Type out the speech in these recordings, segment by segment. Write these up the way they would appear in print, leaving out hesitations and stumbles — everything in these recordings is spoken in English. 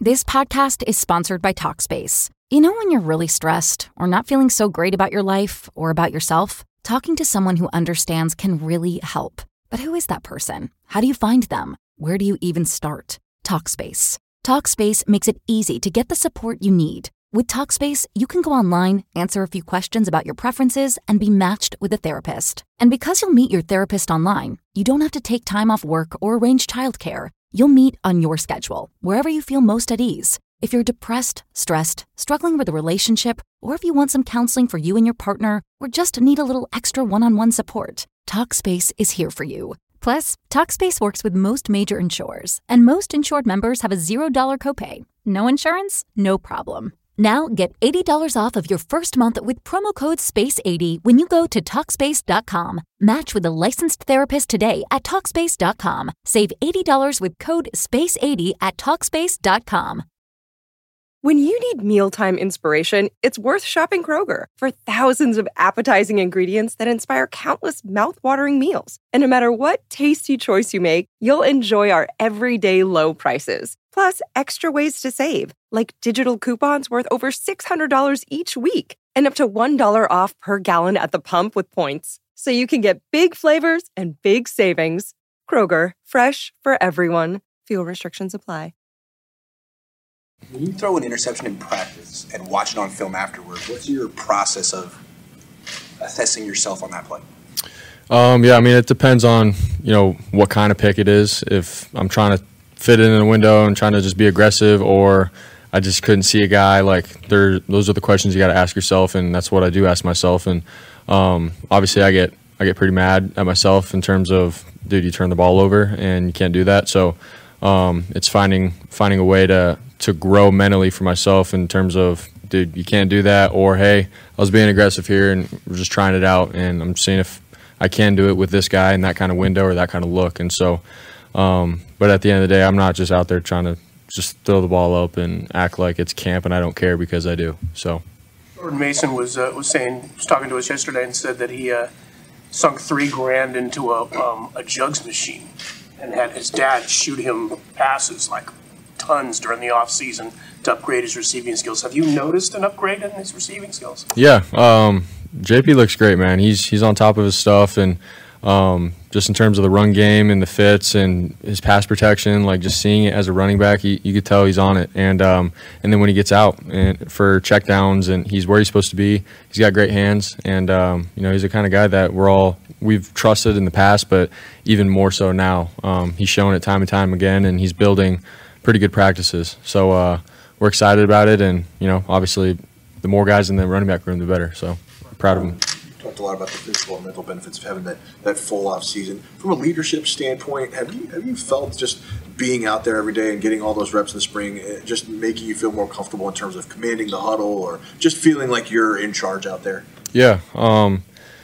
This podcast is sponsored by Talkspace. You know when you're really stressed or not feeling so great about your life or about yourself? Talking to someone who understands can really help. But who is that person? How do you find them? Where do you even start? Talkspace. Talkspace makes it easy to get the support you need. With Talkspace, you can go online, answer a few questions about your preferences, and be matched with a therapist. And because you'll meet your therapist online, you don't have to take time off work or arrange childcare. You'll meet on your schedule, wherever you feel most at ease. If you're depressed, stressed, struggling with a relationship, or if you want some counseling for you and your partner, or just need a little extra one-on-one support, Talkspace is here for you. Plus, Talkspace works with most major insurers, and most insured members have a $0 copay. No insurance? No problem. Now get $80 off of your first month with promo code SPACE80 when you go to Talkspace.com. Match with a licensed therapist today at Talkspace.com. Save $80 with code SPACE80 at Talkspace.com. When you need mealtime inspiration, it's worth shopping Kroger for thousands of appetizing ingredients that inspire countless mouth-watering meals. And no matter what tasty choice you make, you'll enjoy our everyday low prices. Plus, extra ways to save, like digital coupons worth over $600 each week and up to $1 off per gallon at the pump with points. So you can get big flavors and big savings. Kroger, fresh for everyone. Fuel restrictions apply. When you throw an interception in practice and watch it on film afterward, what's your process of assessing yourself on that play? It depends on, what kind of pick it is. If I'm trying to fit it in a window and trying to just be aggressive, or I just couldn't see a guy, those are the questions you got to ask yourself, and that's what I do ask myself. And obviously I get pretty mad at myself in terms of, dude, you turn the ball over and you can't do that. So it's finding a way to grow mentally for myself in terms of, dude, you can't do that, or hey, I was being aggressive here and we're just trying it out, and I'm seeing if I can do it with this guy in that kind of window or that kind of look. And so but at the end of the day, I'm not just out there trying to just throw the ball up and act like it's camp and I don't care, because I do. So Jordan Mason was talking to us yesterday and said that he sunk $3,000 into a jugs machine and had his dad shoot him passes like tons during the off season to upgrade his receiving skills. Have you noticed an upgrade in his receiving skills? Yeah, JP looks great, man. He's on top of his stuff, and just in terms of the run game and the fits and his pass protection, just seeing it as a running back, you could tell he's on it. And then when he gets out and for checkdowns and he's where he's supposed to be, he's got great hands. And he's the kind of guy that we've trusted in the past, but even more so now. He's shown it time and time again, and he's building pretty good practices. So we're excited about it, and obviously the more guys in the running back room, the better. So I'm proud of him. Talked a lot about the physical and mental benefits of having that full off season. From a leadership standpoint, have you felt just being out there every day and getting all those reps in the spring just making you feel more comfortable in terms of commanding the huddle, or just feeling like you're in charge out there? Yeah. When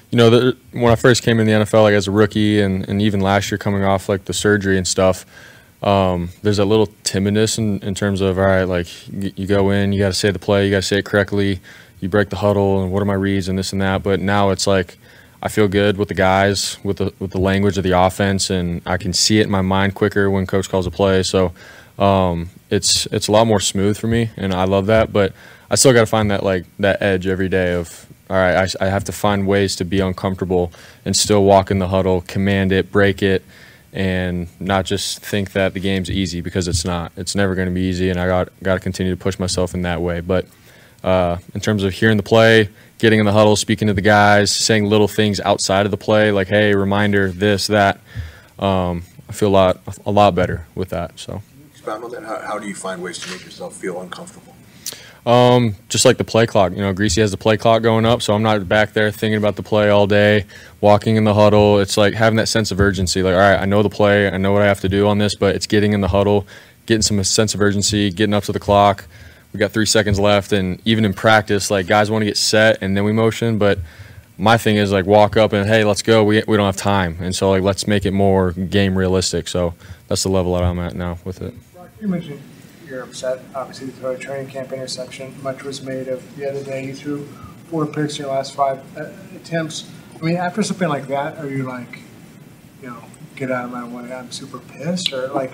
I first came in the NFL, as a rookie, and even last year coming off the surgery and stuff, there's a little timidness in terms of, all right, you go in, you got to say the play, you got to say it correctly, you break the huddle, and what are my reads and this and that. But now it's I feel good with the guys, with the language of the offense, and I can see it in my mind quicker when coach calls a play. So it's a lot more smooth for me, and I love that. But I still got to find that edge every day of, all right, I have to find ways to be uncomfortable and still walk in the huddle, command it, break it, and not just think that the game's easy, because it's not. It's never going to be easy, and I got to continue to push myself in that way. But in terms of hearing the play, getting in the huddle, speaking to the guys, saying little things outside of the play, hey, reminder, this, that, I feel a lot better with that. So, expound on that. How do you find ways to make yourself feel uncomfortable? Just like the play clock. Greasy has the play clock going up, so I'm not back there thinking about the play all day, walking in the huddle. It's having that sense of urgency. All right, I know the play, I know what I have to do on this, but it's getting in the huddle, getting some sense of urgency, getting up to the clock. We got 3 seconds left, and even in practice, guys want to get set and then we motion, but my thing is walk up and, hey, let's go. We don't have time, and so let's make it more game realistic. So that's the level that I'm at now with it. You mentioned you're upset, obviously, to throw a training camp interception. Much was made of the other day. You threw 4 picks in your last 5 attempts. After something like that, are you get out of my way, I'm super pissed? Or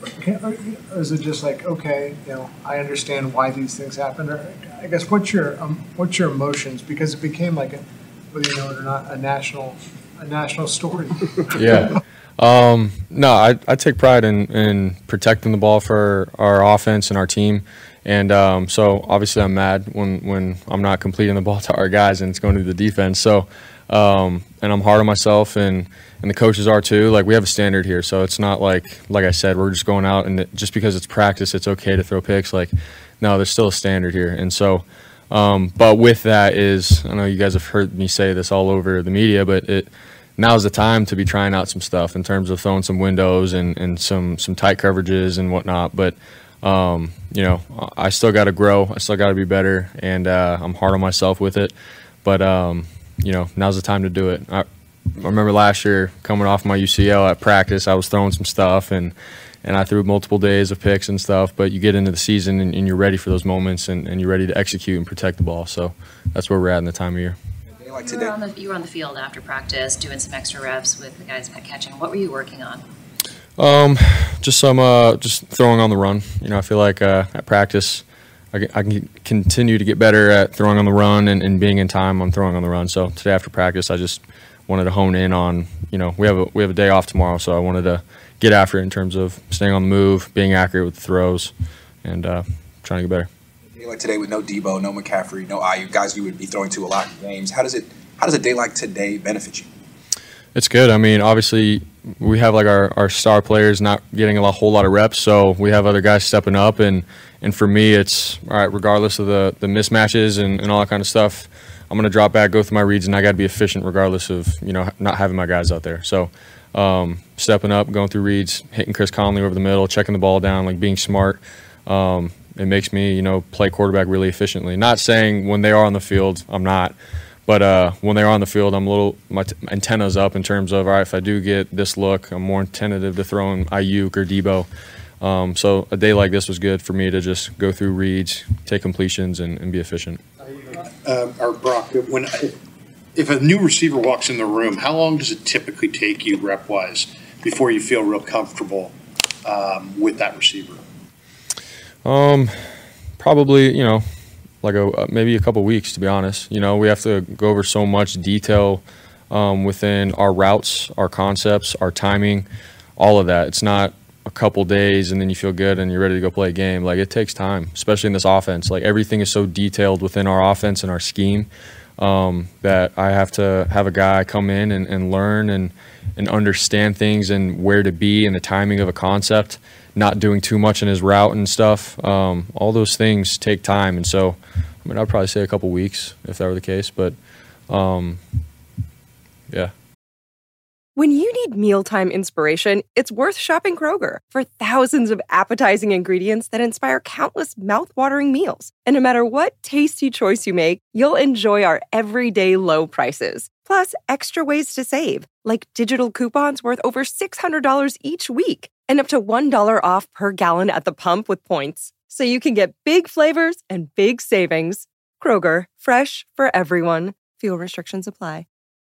Or is it just like, okay, I understand why these things happen? Or I guess what's your emotions, because it became like whether you know it or not, a national story. Yeah. No, I take pride in protecting the ball for our offense and our team. And so obviously I'm mad when I'm not completing the ball to our guys and it's going to the defense. So and I'm hard on myself and the coaches are too. Like, we have a standard here, so it's not like I said, we're just going out and just because it's practice, it's okay to throw picks. Like, no, there's still a standard here. And so, but with that is, I know you guys have heard me say this all over the media, but now's the time to be trying out some stuff in terms of throwing some windows and some tight coverages and whatnot. But I still got to grow. I still got to be better, and I'm hard on myself with it. But now's the time to do it. I remember last year coming off my UCL at practice, I was throwing some stuff and I threw multiple days of picks and stuff. But you get into the season and you're ready for those moments and you're ready to execute and protect the ball. So that's where we're at in the time of year. Like you were on the field after practice doing some extra reps with the guys catching. What were you working on? Just throwing on the run. I feel like at practice I can continue to get better at throwing on the run and being in time on throwing on the run. So today after practice, I just wanted to hone in on, we have a day off tomorrow, so I wanted to get after it in terms of staying on the move, being accurate with the throws, and trying to get better. Like today with no Debo, no McCaffrey, no Ayuk, guys you would be throwing to a lot of games. How does a day like today benefit you? It's good. I mean, obviously we have like our star players not getting a whole lot of reps, so we have other guys stepping up, and for me it's all right, regardless of the mismatches and all that kind of stuff. I'm going to drop back, go through my reads, and I got to be efficient regardless of not having my guys out there. So stepping up, going through reads, hitting Chris Conley over the middle, checking the ball down, like being smart. It makes me, play quarterback really efficiently. Not saying when they are on the field, I'm not. But when they're on the field, I'm my antenna's up in terms of, all right, if I do get this look, I'm more tentative to throwing Ayuk or Debo. So a day like this was good for me to just go through reads, take completions, and be efficient. Or Brock, if a new receiver walks in the room, how long does it typically take you rep-wise before you feel real comfortable with that receiver? Probably, like maybe a couple weeks, to be honest. We have to go over so much detail within our routes, our concepts, our timing, all of that. It's not a couple days and then you feel good and you're ready to go play a game. Like, it takes time, especially in this offense. Like, everything is so detailed within our offense and our scheme that I have to have a guy come in and learn and understand things and where to be and the timing of a concept, not doing too much in his route and stuff. All those things take time. And so, I'd probably say a couple weeks if that were the case. But, yeah. When you need mealtime inspiration, it's worth shopping Kroger for thousands of appetizing ingredients that inspire countless mouth-watering meals. And no matter what tasty choice you make, you'll enjoy our everyday low prices. Plus, extra ways to save, like digital coupons worth over $600 each week and up to $1 off per gallon at the pump with points. So you can get big flavors and big savings. Kroger, fresh for everyone. Fuel restrictions apply.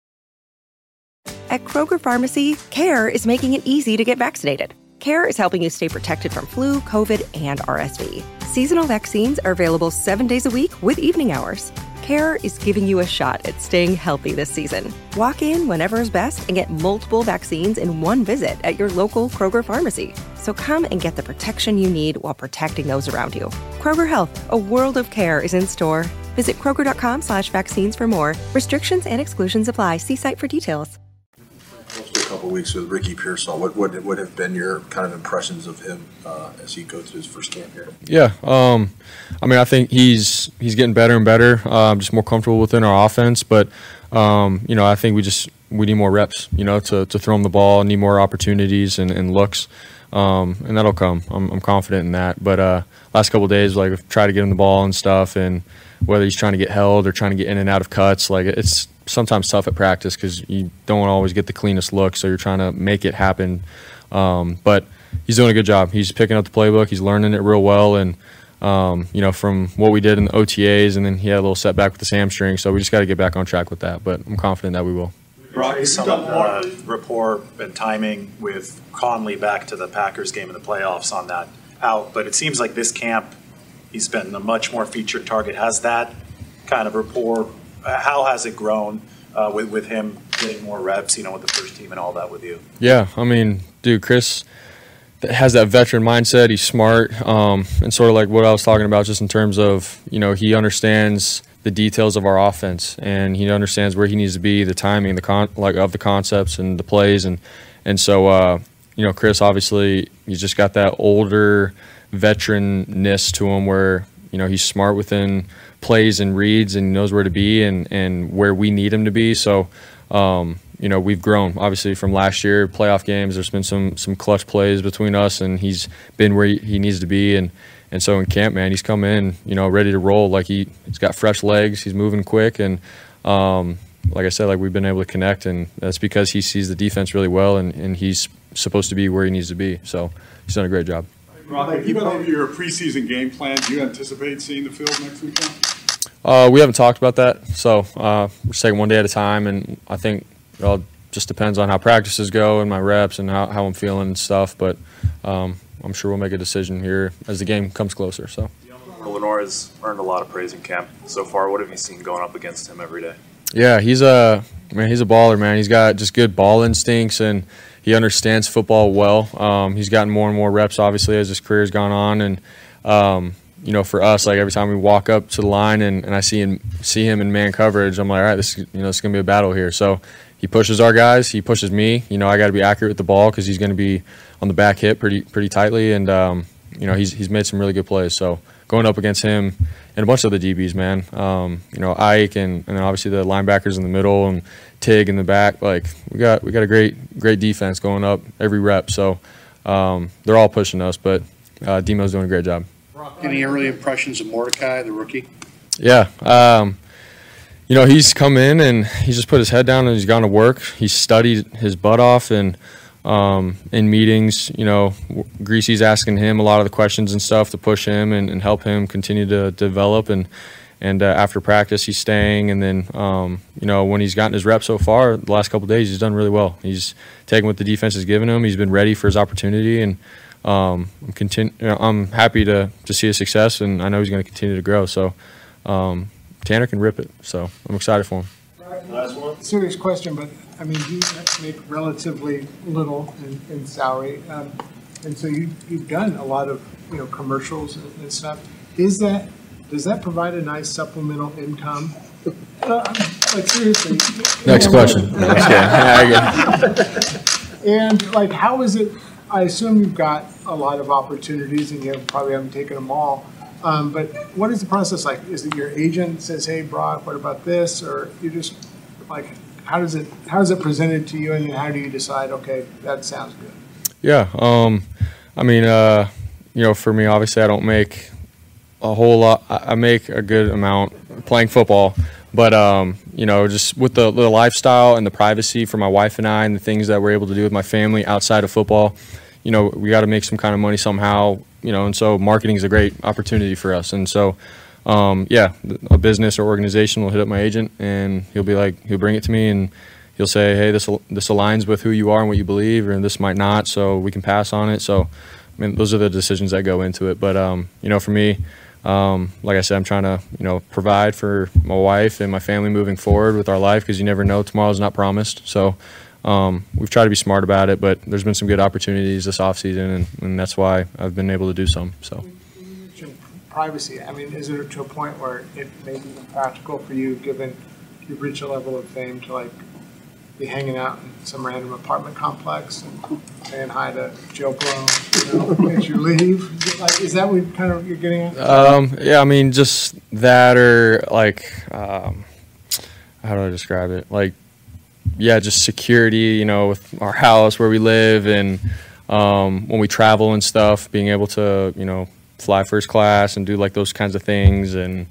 At Kroger Pharmacy, CARE is making it easy to get vaccinated. CARE is helping you stay protected from flu, COVID, and RSV. Seasonal vaccines are available 7 days a week with evening hours. CARE is giving you a shot at staying healthy this season. Walk in whenever is best and get multiple vaccines in one visit at your local Kroger Pharmacy. So come and get the protection you need while protecting those around you. Kroger Health, a world of care, is in store. Visit Kroger.com/vaccines for more. Restrictions and exclusions apply. See site for details. A couple of weeks with Ricky Pearsall. What would have been your kind of impressions of him as he goes to his first camp here? Yeah, I think he's getting better and better. Just more comfortable within our offense, but I think we need more reps. To throw him the ball, need more opportunities and looks, and that'll come. I'm confident in that. But last couple of days, like, I've tried to get him the ball and stuff, and whether he's trying to get held or trying to get in and out of cuts, like, it's sometimes tough at practice because you don't always get the cleanest look, so you're trying to make it happen. But he's doing a good job. He's picking up the playbook. He's learning it real well, and from what we did in the OTAs, and then he had a little setback with the hamstring, so we just got to get back on track with that. But I'm confident that we will. Brock, some of the rapport and timing with Conley back to the Packers game in the playoffs on that out, but it seems like this camp he's been a much more featured target. Has that kind of rapport, how has it grown with him getting more reps, with the first team and all that with you? Yeah, I mean, dude, Chris has that veteran mindset. He's smart, and sort of like what I was talking about just in terms of, he understands the details of our offense, and he understands where he needs to be, the timing, of the concepts and the plays, and so Chris, obviously, he's just got that older veteranness to him where he's smart within plays and reads and knows where to be and where we need him to be. So we've grown obviously from last year playoff games. There's been some clutch plays between us, and he's been where he needs to be, and so in camp, man, he's come in, ready to roll. Like he's got fresh legs, he's moving quick, and like I said, like we've been able to connect, and that's because he sees the defense really well, and he's supposed to be where he needs to be. So he's done a great job. Brock, even over your preseason game plan, do you anticipate seeing the field next weekend? We haven't talked about that, so we're just taking one day at a time, and I think it all just depends on how practices go and my reps and how I'm feeling and stuff. But I'm sure we'll make a decision here as the game comes closer. So Lenoir has earned a lot of praise in camp so far. What have you seen going up against him every day? Yeah, he's a baller, man. He's got just good ball instincts, and he understands football well. He's gotten more and more reps, obviously, as his career's gone on. And, for us, like every time we walk up to the line and I see him in man coverage, I'm like, all right, this is going to be a battle here. So he pushes our guys. He pushes me. I got to be accurate with the ball because he's going to be on the back hip pretty tightly. And, he's made some really good plays. So going up against him and a bunch of the DBs, man, Ike and then obviously the linebackers in the middle and Tig in the back, like we got a great defense going up every rep. So they're all pushing us, but Demo's doing a great job. Any early impressions of Mordecai, the rookie? Yeah. He's come in and he's just put his head down and he's gone to work. He's studied his butt off, and in meetings, Greasy's asking him a lot of the questions and stuff to push him and help him continue to develop. And after practice, he's staying. And then, when he's gotten his reps so far, the last couple of days, he's done really well. He's taken what the defense has given him. He's been ready for his opportunity, and I'm happy to see his success, and I know he's going to continue to grow. So Tanner can rip it. So I'm excited for him. Last one. Serious question, but I mean, you make relatively little in salary, and so you've done a lot of commercials and stuff. Does that provide a nice supplemental income? Like seriously. Next question. And like, how is it? I assume you've got a lot of opportunities, and you probably haven't taken them all. But what is the process like? Is it your agent says, "Hey, Brock, what about this?" Or you just like, how is it presented to you, and then how do you decide? Okay, that sounds good. Yeah, I mean, for me, obviously, I don't make a whole lot. I make a good amount playing football, but just with the lifestyle and the privacy for my wife and I, and the things that we're able to do with my family outside of football, we got to make some kind of money somehow. And so marketing is a great opportunity for us. And so, a business or organization will hit up my agent, and he'll bring it to me, and he'll say, hey, this aligns with who you are and what you believe, or this might not, so we can pass on it. So, I mean, those are the decisions that go into it. But, for me, like I said, I'm trying to, provide for my wife and my family moving forward with our life, because you never know, tomorrow's not promised. So, we've tried to be smart about it, but there's been some good opportunities this offseason, and that's why I've been able to do some. So, you mentioned privacy. I mean, is it to a point where it may be impractical for you, given you've reached a level of fame, to like be hanging out in some random apartment complex and saying hi to Joe Blow, as you leave? Like, is that what kind of you're getting at? Yeah, I mean, just that, or like, how do I describe it? Like, yeah, just security, with our house where we live, and when we travel and stuff, being able to, fly first class and do like those kinds of things, and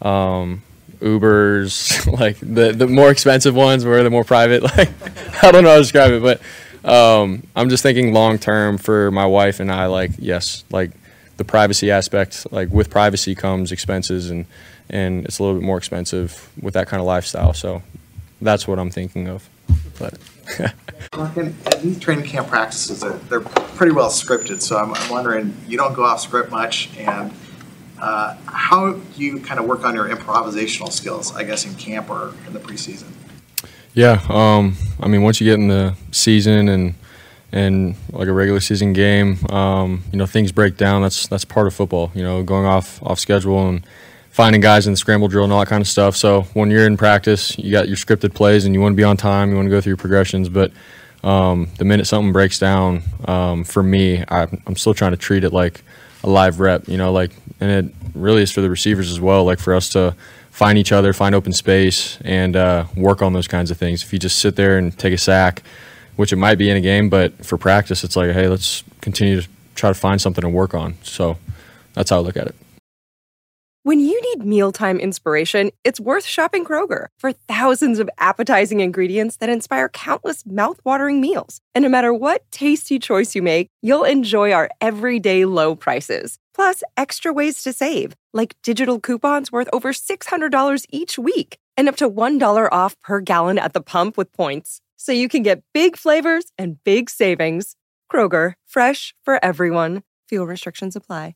Ubers, like the more expensive ones where they're more private. Like, I don't know how to describe it, but I'm just thinking long term for my wife and I. Like, yes, like the privacy aspect. Like, with privacy comes expenses, and it's a little bit more expensive with that kind of lifestyle. So that's what I'm thinking of. But these training camp practices, they're pretty well scripted, so I'm wondering, you don't go off script much, and how do you kind of work on your improvisational skills, I guess, in camp or in the preseason? Yeah, I mean, once you get in the season and like a regular season game, things break down. That's part of football, going off schedule and finding guys in the scramble drill and all that kind of stuff. So when you're in practice, you got your scripted plays and you want to be on time, you want to go through your progressions. But the minute something breaks down, for me, I'm still trying to treat it like a live rep, and it really is for the receivers as well, like for us to find each other, find open space, and work on those kinds of things. If you just sit there and take a sack, which it might be in a game, but for practice, it's like, hey, let's continue to try to find something to work on. So that's how I look at it. When you need mealtime inspiration, it's worth shopping Kroger for thousands of appetizing ingredients that inspire countless mouth-watering meals. And no matter what tasty choice you make, you'll enjoy our everyday low prices. Plus, extra ways to save, like digital coupons worth over $600 each week and up to $1 off per gallon at the pump with points. So you can get big flavors and big savings. Kroger, fresh for everyone. Fuel restrictions apply.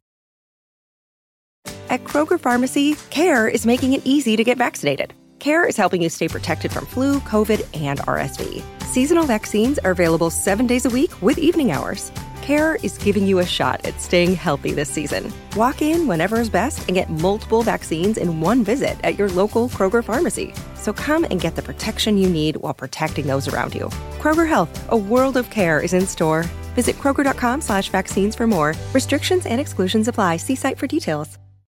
At Kroger Pharmacy, CARE is making it easy to get vaccinated. CARE is helping you stay protected from flu, COVID, and RSV. Seasonal vaccines are available 7 days a week with evening hours. CARE is giving you a shot at staying healthy this season. Walk in whenever is best and get multiple vaccines in one visit at your local Kroger Pharmacy. So come and get the protection you need while protecting those around you. Kroger Health, a world of care, is in store. Visit Kroger.com/vaccines for more. Restrictions and exclusions apply. See site for details.